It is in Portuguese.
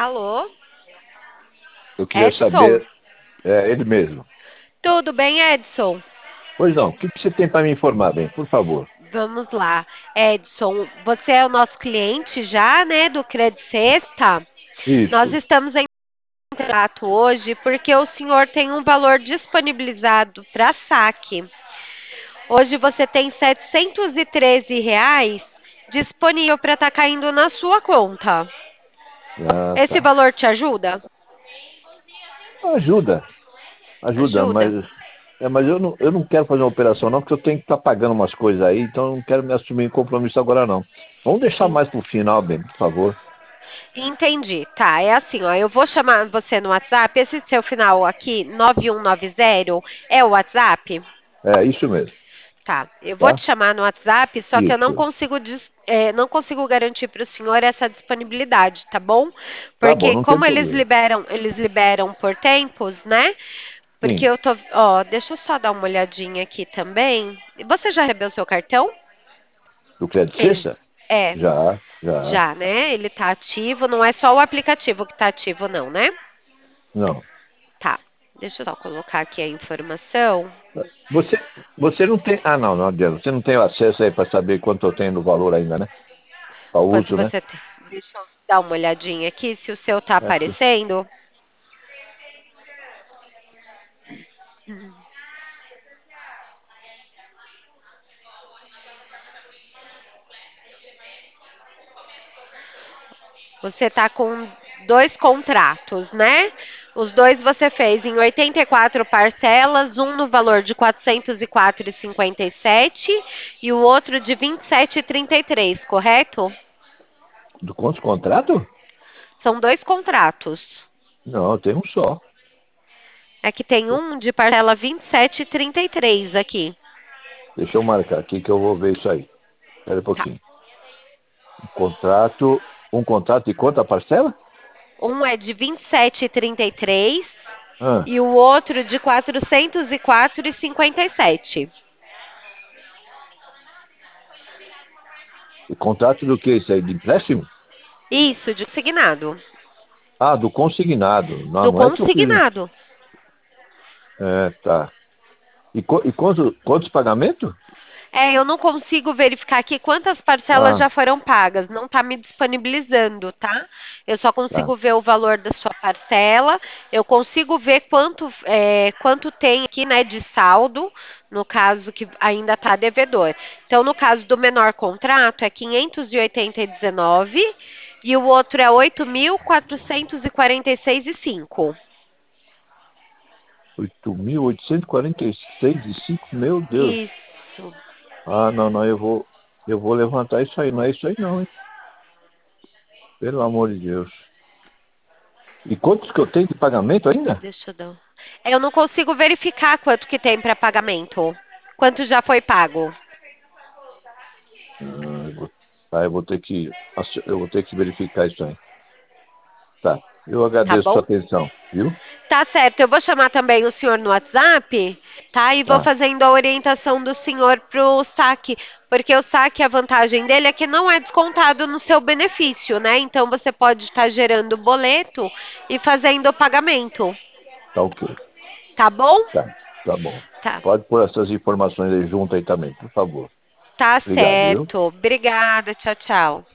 Alô? Eu queria Edson? saber, é ele mesmo. Tudo bem, Edson? Pois não, o que você tem para me informar, bem, por favor? Vamos lá. Edson, você é o nosso cliente já, né, do Credit Sexta? Nós Isso. estamos em contato hoje porque o senhor tem um valor disponibilizado para saque. Hoje você tem R$ 713 disponível para estar caindo na sua conta. Ah, Esse tá. valor te ajuda? Ajuda, ajuda, Ajuda? mas eu não quero fazer uma operação não, porque eu tenho que estar pagando umas coisas aí, então eu não quero me assumir em compromisso agora não. Vamos deixar En- mais para o final, bem, por favor. Entendi. Tá, é assim, ó. Eu vou chamar você no WhatsApp. Esse seu final aqui, 9190, é o WhatsApp? É isso mesmo, Tá. Eu vou tá? te chamar no WhatsApp, só que eu não Isso. consigo, não consigo garantir para o senhor essa disponibilidade, tá bom? Tá bom, Porque não tem como problema. eles liberam por tempos, né? Porque Sim, eu tô, ó, deixa eu só dar uma olhadinha aqui também. Você já recebeu seu cartão? do crédito Ele sexta? é, Já, já. já, né? Ele tá ativo, não é só o aplicativo que tá ativo, não, né? Não. Tá. Deixa eu só colocar aqui a informação. Você, você não tem. Ah, não, não adianta. Você não tem acesso aí para saber quanto eu tenho no valor ainda, né? Para Quanto uso, né? você tem? Deixa eu dar uma olhadinha aqui se o seu tá Aqui. aparecendo. Você tá com dois contratos, né? Os dois você fez em 84 parcelas, um no valor de 404,57 e o outro de 27,33, correto? Do quantos contrato? São dois contratos. Não, eu tenho um só. É que tem um de parcela 27,33 aqui. Deixa eu marcar aqui que eu vou ver isso aí. Espera um Tá. pouquinho. Contrato. Um contrato de quanto a parcela? Um é de 27,33 Ah, e o outro de 404,57. e contrato do que isso aí? De empréstimo? Isso, de consignado. Ah, do consignado. Não, Do não é que eu fiz. consignado. É, tá. E quantos pagamentos? Eu não consigo verificar aqui quantas parcelas Ah, já foram pagas. Não está me disponibilizando, tá? Eu só tá. consigo ver o valor da sua parcela. Eu consigo ver quanto tem aqui, né, de saldo, no caso que ainda está devedor. Então, no caso do menor contrato, é 580,19 e o outro é 8.446,5. 8.846,5. Meu Deus. Isso. Ah, não, não, eu vou levantar isso aí. Não é isso aí não, hein? Pelo amor de Deus. E quantos que eu tenho de pagamento ainda? Deixa eu dar. Eu não consigo verificar quanto que tem para pagamento. Quanto já foi pago? Eu vou ter eu vou ter que verificar isso aí. Tá. Eu Tá agradeço sua bom? atenção, viu? Tá certo. Eu vou chamar também o senhor no WhatsApp, tá? E vou Tá. fazendo a orientação do senhor pro saque. Porque o saque, a vantagem dele é que não é descontado no seu benefício, né? Então você pode estar gerando boleto e fazendo o pagamento. Tá ok. Tá bom? Tá. Tá bom. Tá. Pode pôr essas informações aí junto aí também, por favor. Tá Obrigado, viu? certo. Obrigada. Tchau, tchau.